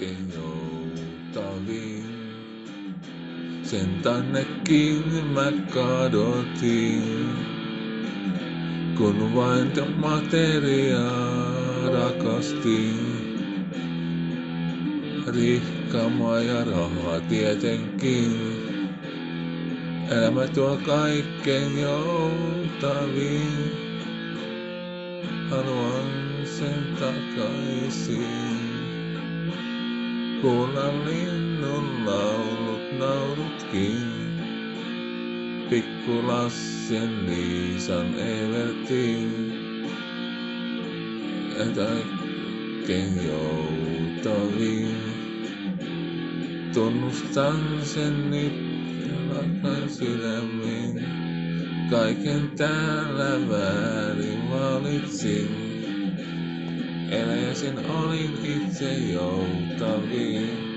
kaiken joutavin. Sen tännekin mä kadotin, kun vain materiaa rakastin. Rihkama ja rahaa tietenkin, elämä tuo kaiken joutavin. Haluan sen takaisin. Kuulla linnun laulut, naurutkin. Pikku Lassen, Liisan, Evertin. Kaiken joutavin. Tunnustan sen nyt rakkaan sydämin. Kaiken täällä väärin valitsin. Eläjäsen olin itse joutavin.